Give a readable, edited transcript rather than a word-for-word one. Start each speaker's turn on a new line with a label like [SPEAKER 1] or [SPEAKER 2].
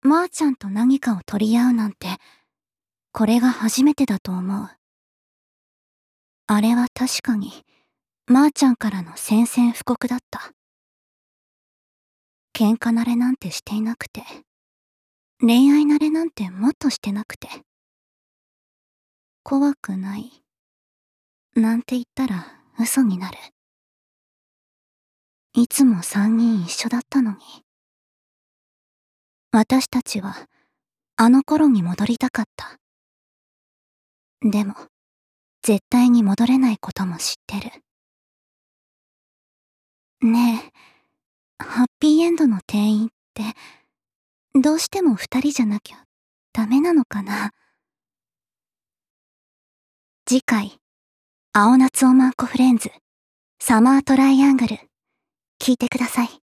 [SPEAKER 1] まーちゃんと何かを取り合うなんて、これが初めてだと思う。あれは確かに、まーちゃんからの宣戦布告だった。喧嘩慣れなんてしていなくて、恋愛慣れなんてもっとしてなくて。怖くない。なんて言ったら嘘になる。いつも三人一緒だったのに。私たちは、あの頃に戻りたかった。でも、絶対に戻れないことも知ってる。ねえ、ハッピーエンドの店員って、どうしても二人じゃなきゃダメなのかな。次回、青夏おまんこフレンズ、サマートライアングル、聞いてください。